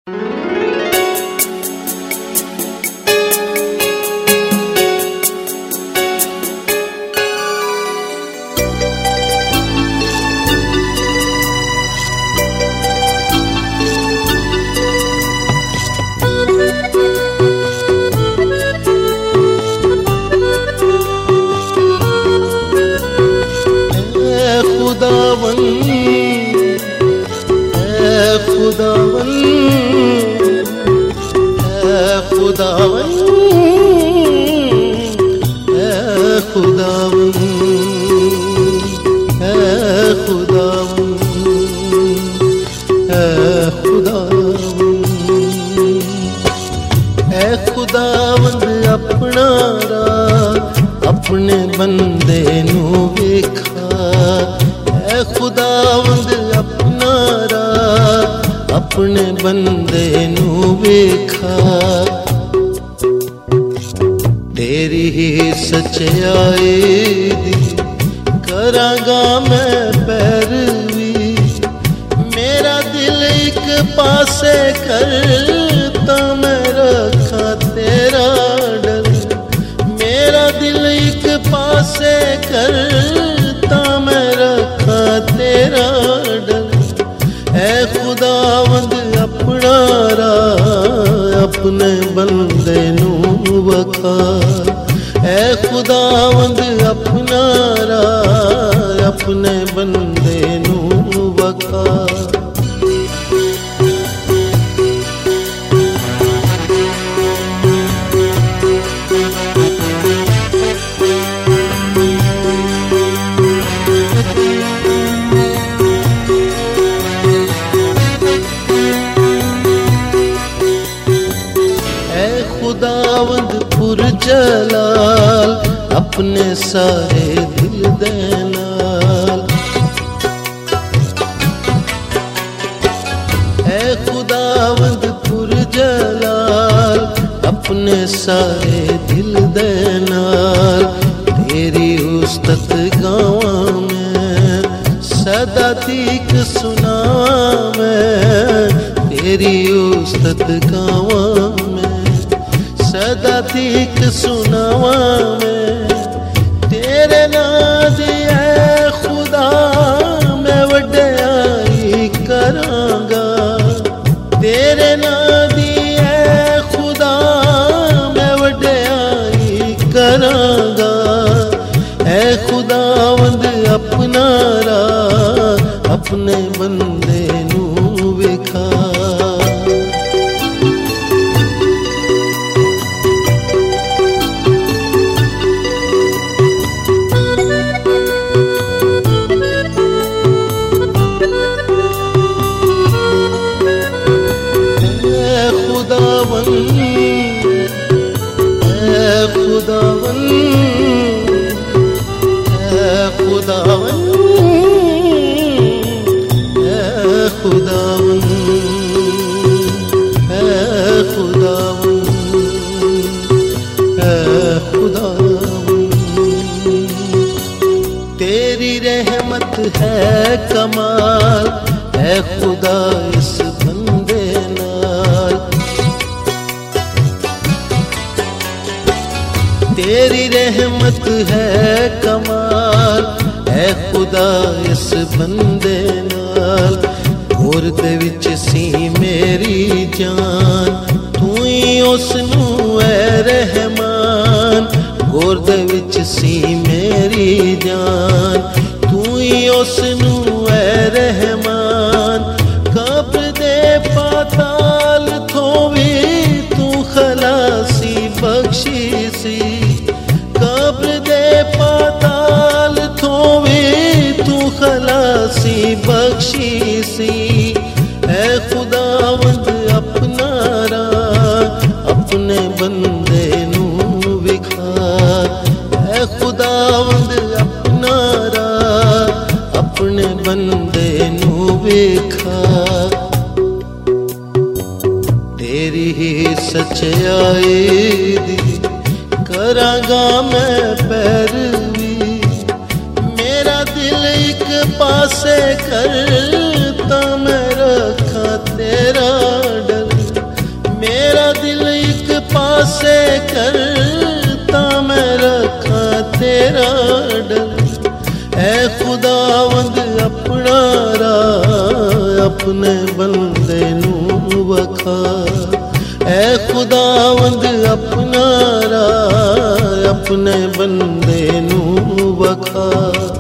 खुदावंद अपना अपने बंदे नू वेखा, ऐ खुदावंद अपना अपने बंदे नू वेखा। तेरी ही सच्चाई दी करांगा मैं पैरवी, मेरा दिल एक पासे करता मैं रखा तेरा डर, मेरा दिल एक पासे करता मैं रखा तेरा डर। ऐ खुदावंद अपना अपने बंदे नू वखा, ऐ खुदावंद अपना अपने बंदे नू वखा। खुदावंद पुरजलाल अपने सारे दिल दे नाल, ऐ खुदावंद पुरजलाल अपने सारे दिल दे नाल। तेरी उस्तत गावां मैं सदा तीक सुनावां मैं, तेरी उस्तत गावां सदा तीक सुनावा मैं। तेरे नाम दी ऐ खुदा मैं वड्याई करांगा, तेरे नाम दी ऐ खुदा मैं वड्याई करांगा। ऐ खुदावंद अपना अपने बंदे नू वेखा। तेरी रहमत है कमाल, है खुदा इस बंदे नाल। तेरी रहमत है कमाल, है खुदा इस बंदे नाल। गोर दे विच सी मेरी जान, तू ही उसनू ऐ रहमान। गोर दे विच सी मेरी जान, तू ही उसनू ऐ रहमान। कब्र दे पाताल थो भी तू खलासी बख्शी सी, कब्र दे पाताल थो भी तू खलासी बख्शी सी। ऐ खुदावंद अपना अपने बंदे नू विखा, ऐ खुदावंद अपना अपने बंदे नू विखा। तेरी ही सच्चाई दी करांगा मैं पैरवी, मेरा दिल एक पासे करता मैं रखा तेरा डर। मेरा डर। ऐ खुदावंद अपना राह अपने बंदे नू वखा। ऐ खुदावंद अपना राह अपने बंदे नू वखा।